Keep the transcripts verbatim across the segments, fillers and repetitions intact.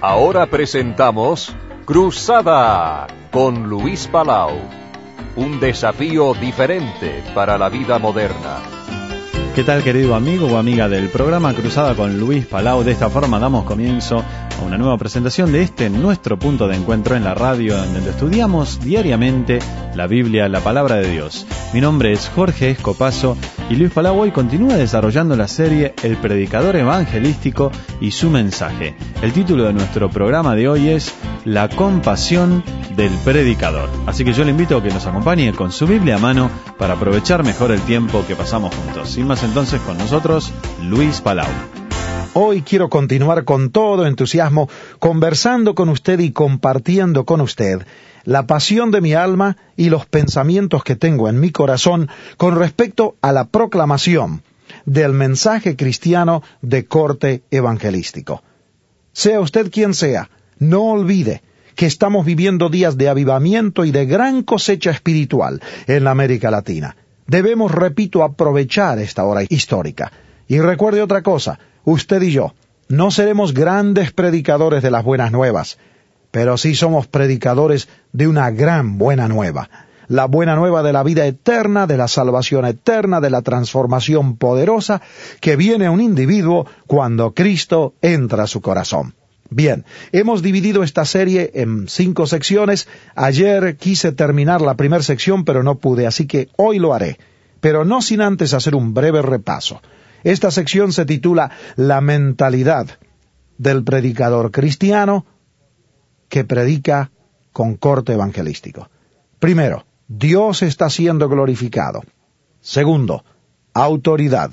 Ahora presentamos Cruzada con Luis Palau. Un desafío diferente para la vida moderna. ¿Qué tal, querido amigo o amiga del programa Cruzada con Luis Palau? De esta forma damos comienzo a una nueva presentación de este nuestro punto de encuentro en la radio, donde estudiamos diariamente la Biblia, la Palabra de Dios. Mi nombre es Jorge Escopazo y Luis Palau hoy continúa desarrollando la serie El Predicador Evangelístico y su mensaje. El título de nuestro programa de hoy es La compasión del predicador. Así que yo le invito a que nos acompañe con su Biblia a mano para aprovechar mejor el tiempo que pasamos juntos. Sin más entonces, con nosotros, Luis Palau. Hoy quiero continuar con todo entusiasmo, conversando con usted y compartiendo con usted la pasión de mi alma y los pensamientos que tengo en mi corazón con respecto a la proclamación del mensaje cristiano de corte evangelístico. Sea usted quien sea, no olvide que estamos viviendo días de avivamiento y de gran cosecha espiritual en la América Latina. Debemos, repito, aprovechar esta hora histórica. Y recuerde otra cosa, usted y yo no seremos grandes predicadores de las buenas nuevas, pero sí somos predicadores de una gran buena nueva. La buena nueva de la vida eterna, de la salvación eterna, de la transformación poderosa que viene a un individuo cuando Cristo entra a su corazón. Bien, hemos dividido esta serie en cinco secciones. Ayer quise terminar la primera sección, pero no pude, así que hoy lo haré. Pero no sin antes hacer un breve repaso. Esta sección se titula La mentalidad del predicador cristiano que predica con corte evangelístico. Primero, Dios está siendo glorificado. Segundo, autoridad.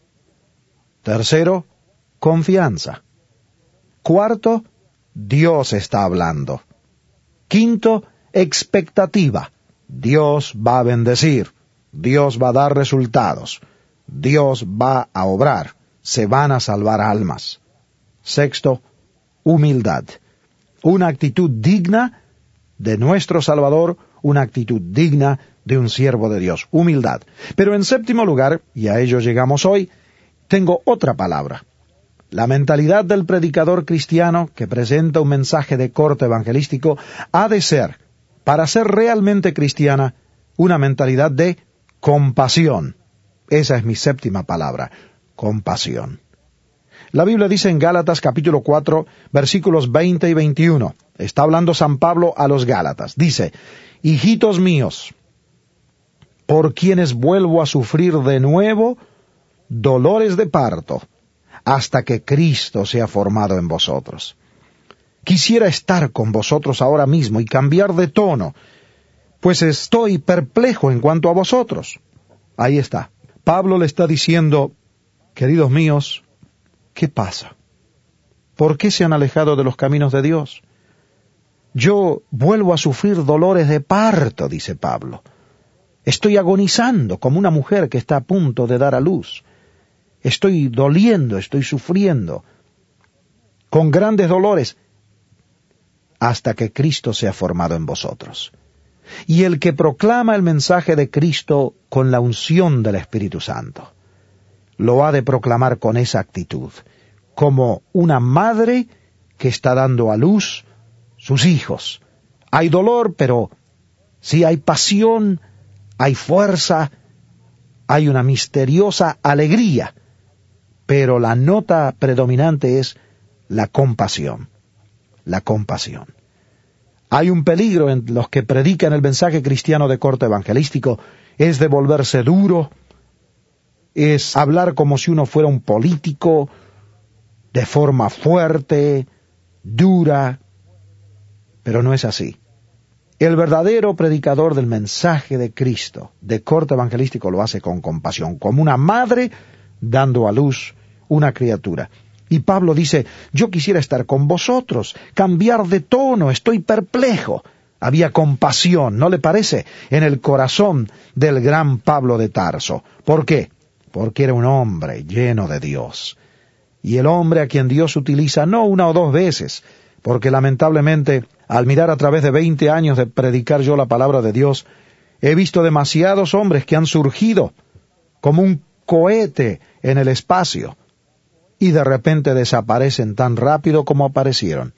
Tercero, confianza. Cuarto, Dios está hablando. Quinto, expectativa. Dios va a bendecir. Dios va a dar resultados. Dios va a obrar. Se van a salvar almas. Sexto, humildad. Una actitud digna de nuestro Salvador, una actitud digna de un siervo de Dios. Humildad. Pero en séptimo lugar, y a ello llegamos hoy, tengo otra palabra. La mentalidad del predicador cristiano que presenta un mensaje de corte evangelístico ha de ser, para ser realmente cristiana, una mentalidad de compasión. Esa es mi séptima palabra, compasión. La Biblia dice en Gálatas capítulo cuatro, versículos veinte y veintiuno. Está hablando San Pablo a los Gálatas. Dice, hijitos míos, por quienes vuelvo a sufrir de nuevo dolores de parto, hasta que Cristo sea formado en vosotros. Quisiera estar con vosotros ahora mismo y cambiar de tono, pues estoy perplejo en cuanto a vosotros. Ahí está. Pablo le está diciendo, queridos míos, ¿qué pasa? ¿Por qué se han alejado de los caminos de Dios? Yo vuelvo a sufrir dolores de parto, dice Pablo. Estoy agonizando como una mujer que está a punto de dar a luz. Estoy doliendo, estoy sufriendo, con grandes dolores, hasta que Cristo sea formado en vosotros. Y el que proclama el mensaje de Cristo con la unción del Espíritu Santo, lo ha de proclamar con esa actitud, como una madre que está dando a luz sus hijos. Hay dolor, pero sí hay pasión, hay fuerza, hay una misteriosa alegría. Pero la nota predominante es la compasión, la compasión. Hay un peligro en los que predican el mensaje cristiano de corte evangelístico, es de volverse duro, es hablar como si uno fuera un político, de forma fuerte, dura, pero no es así. El verdadero predicador del mensaje de Cristo, de corte evangelístico, lo hace con compasión, como una madre dando a luz una criatura. Y Pablo dice, yo quisiera estar con vosotros, cambiar de tono, estoy perplejo. Había compasión, ¿no le parece?, en el corazón del gran Pablo de Tarso. ¿Por qué? Porque era un hombre lleno de Dios. Y el hombre a quien Dios utiliza no una o dos veces, porque lamentablemente, al mirar a través de veinte años de predicar yo la palabra de Dios, he visto demasiados hombres que han surgido como un cohete en el espacio, y de repente desaparecen tan rápido como aparecieron.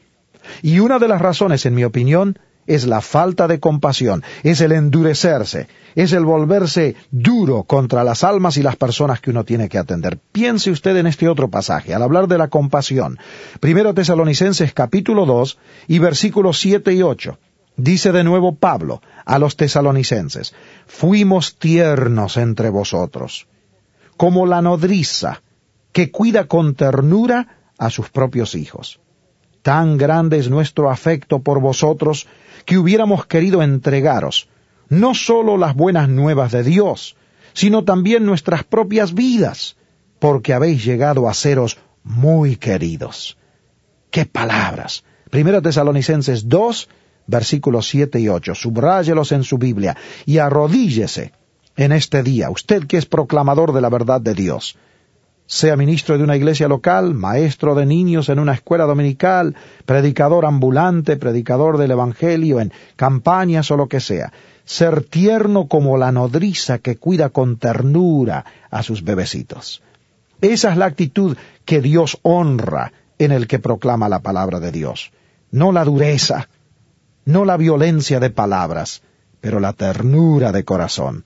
Y una de las razones, en mi opinión, es la falta de compasión, es el endurecerse, es el volverse duro contra las almas y las personas que uno tiene que atender. Piense usted en este otro pasaje, al hablar de la compasión. Primero Tesalonicenses capítulo dos y versículos siete y ocho. Dice de nuevo Pablo a los tesalonicenses: fuimos tiernos entre vosotros, como la nodriza que cuida con ternura a sus propios hijos. Tan grande es nuestro afecto por vosotros que hubiéramos querido entregaros no sólo las buenas nuevas de Dios, sino también nuestras propias vidas, porque habéis llegado a seros muy queridos. ¡Qué palabras! Primero Tesalonicenses dos, versículos siete y ocho. Subráyelos en su Biblia y arrodíllese en este día, usted que es proclamador de la verdad de Dios. Sea ministro de una iglesia local, maestro de niños en una escuela dominical, predicador ambulante, predicador del evangelio en campañas o lo que sea. Ser tierno como la nodriza que cuida con ternura a sus bebecitos. Esa es la actitud que Dios honra en el que proclama la palabra de Dios. No la dureza, no la violencia de palabras, pero la ternura de corazón.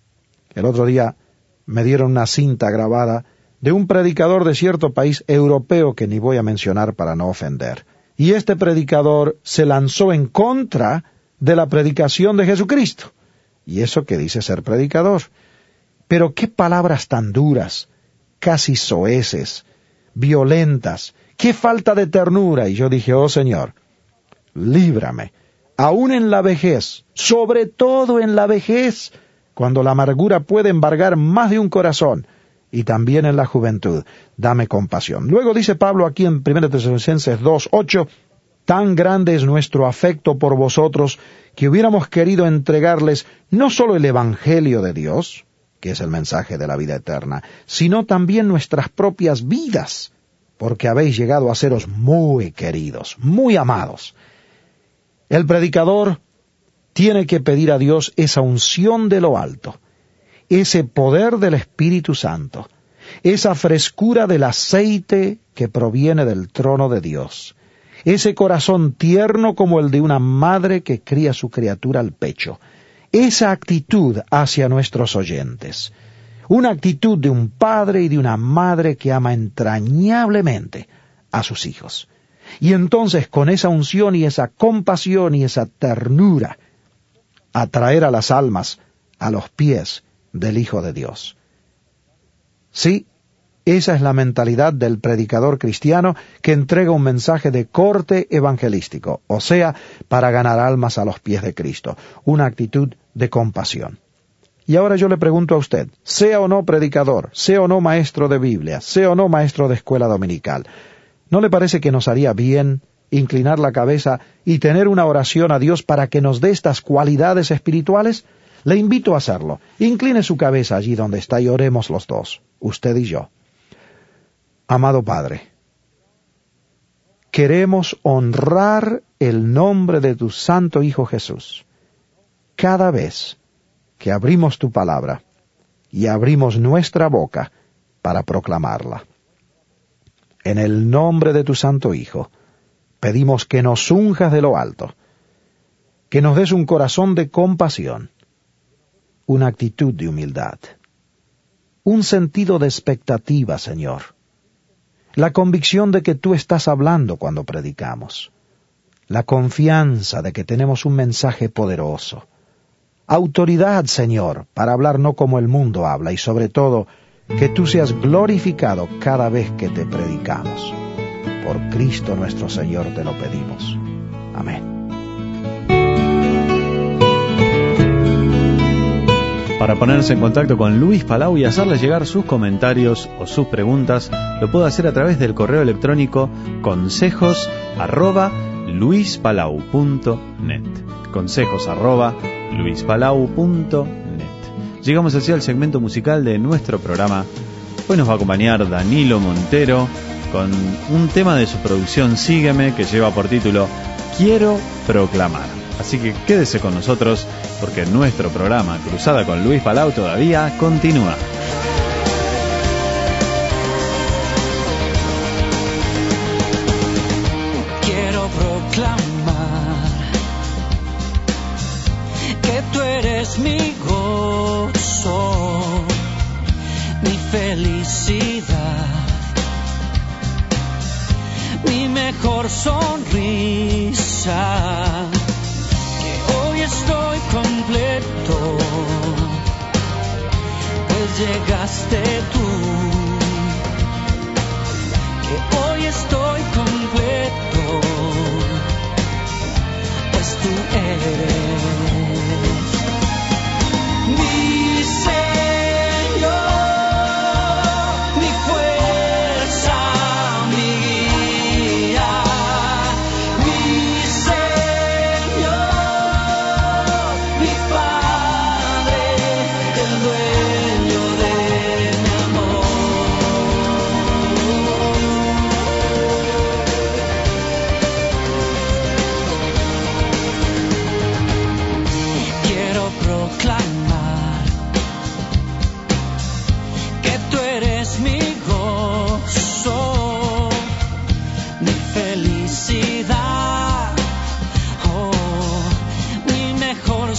El otro día me dieron una cinta grabada de un predicador de cierto país europeo que ni voy a mencionar para no ofender. Y este predicador se lanzó en contra de la predicación de Jesucristo. Y eso que dice ser predicador. Pero qué palabras tan duras, casi soeces, violentas, qué falta de ternura. Y yo dije: oh Señor, líbrame, aún en la vejez, sobre todo en la vejez, cuando la amargura puede embargar más de un corazón, y también en la juventud, dame compasión. Luego dice Pablo aquí en primero Tesalonicenses dos, ocho, tan grande es nuestro afecto por vosotros, que hubiéramos querido entregarles no solo el Evangelio de Dios, que es el mensaje de la vida eterna, sino también nuestras propias vidas, porque habéis llegado a seros muy queridos, muy amados. El predicador tiene que pedir a Dios esa unción de lo alto, ese poder del Espíritu Santo, esa frescura del aceite que proviene del trono de Dios, ese corazón tierno como el de una madre que cría a su criatura al pecho, esa actitud hacia nuestros oyentes, una actitud de un padre y de una madre que ama entrañablemente a sus hijos. Y entonces con esa unción y esa compasión y esa ternura, atraer a las almas a los pies del Hijo de Dios. Sí, esa es la mentalidad del predicador cristiano que entrega un mensaje de corte evangelístico, o sea, para ganar almas a los pies de Cristo, una actitud de compasión. Y ahora yo le pregunto a usted, sea o no predicador, sea o no maestro de Biblia, sea o no maestro de escuela dominical, ¿no le parece que nos haría bien inclinar la cabeza y tener una oración a Dios para que nos dé estas cualidades espirituales? Le invito a hacerlo. Incline su cabeza allí donde está y oremos los dos, usted y yo. Amado Padre, queremos honrar el nombre de tu Santo Hijo Jesús cada vez que abrimos tu palabra y abrimos nuestra boca para proclamarla. En el nombre de tu Santo Hijo, pedimos que nos unjas de lo alto, que nos des un corazón de compasión, una actitud de humildad, un sentido de expectativa, Señor, la convicción de que tú estás hablando cuando predicamos, la confianza de que tenemos un mensaje poderoso, autoridad, Señor, para hablar no como el mundo habla, y sobre todo, que tú seas glorificado cada vez que te predicamos. Por Cristo nuestro Señor te lo pedimos. Amén. Para ponerse en contacto con Luis Palau y hacerle llegar sus comentarios o sus preguntas, lo puede hacer a través del correo electrónico consejos arroba luispalau punto net. Consejos arroba luispalau punto net. Llegamos así al segmento musical de nuestro programa. Hoy nos va a acompañar Danilo Montero con un tema de su producción Sígueme, que lleva por título Quiero Proclamar. Así que quédese con nosotros, porque nuestro programa Cruzada con Luis Palau todavía continúa. Quiero proclamar eres mi gozo, mi felicidad, mi mejor sonrisa, que hoy estoy completo, pues llegaste tú, que hoy estoy completo, pues tú eres mi Señor, mi fuerza, mi guía, mi Señor, mi Padre, el dueño de mi amor. Quiero proclamar que tú eres mi gozo, mi felicidad, oh, mi mejor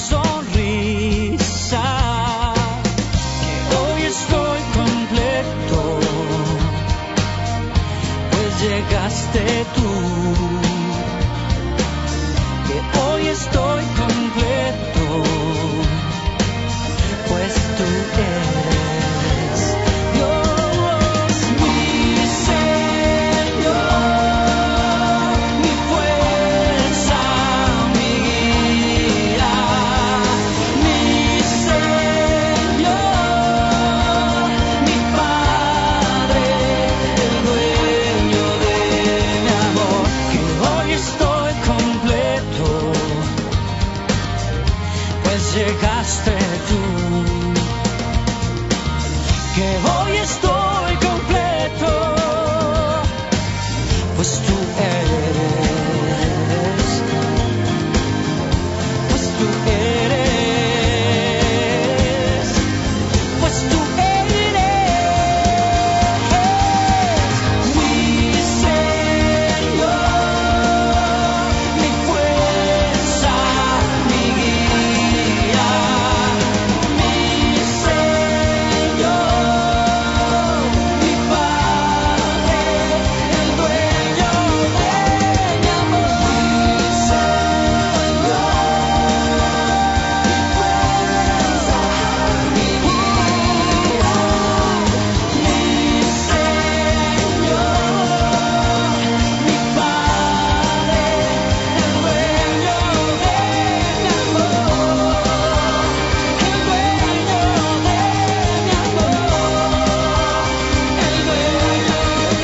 sonrisa, que hoy estoy completo, pues llegaste tú, que hoy estoy completo, pues tú eres Dios, mi Señor, mi fuerza, mi guía, mi Señor, mi Padre, el dueño de mi amor, que hoy estoy completo, pues llegaste tú, que hoy estoy completo, pues tú eres, pues tú eres, pues tú eres mi Señor, mi fuerza, mi guía, mi Señor, mi Padre, el dueño de mi amor, mi Señor, mi fuerza, mi guía, mi Señor, mi Padre, el dueño de mi amor, el dueño de mi amor, el dueño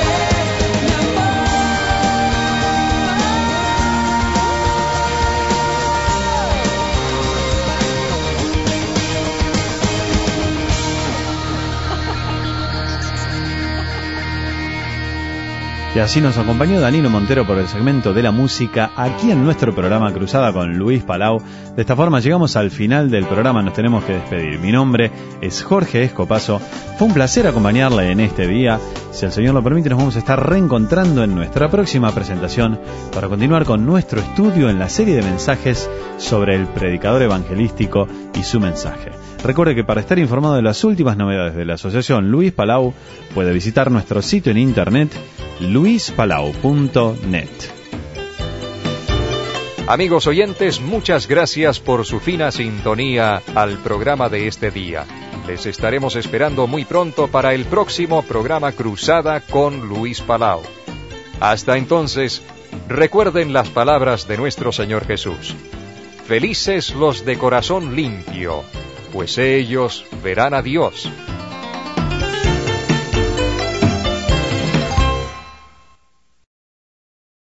Y así nos acompañó Danilo Montero por el segmento de la música aquí en nuestro programa Cruzada con Luis Palau. De esta forma llegamos al final del programa, nos tenemos que despedir. Mi nombre es Jorge Escopazo, fue un placer acompañarle en este día. Si el Señor lo permite, nos vamos a estar reencontrando en nuestra próxima presentación para continuar con nuestro estudio en la serie de mensajes sobre el predicador evangelístico y su mensaje. Recuerde que para estar informado de las últimas novedades de la Asociación Luis Palau, puede visitar nuestro sitio en internet luis palau punto net. Amigos oyentes, muchas gracias por su fina sintonía al programa de este día. Les estaremos esperando muy pronto para el próximo programa Cruzada con Luis Palau. Hasta entonces, recuerden las palabras de nuestro Señor Jesús. Felices los de corazón limpio, pues ellos verán a Dios.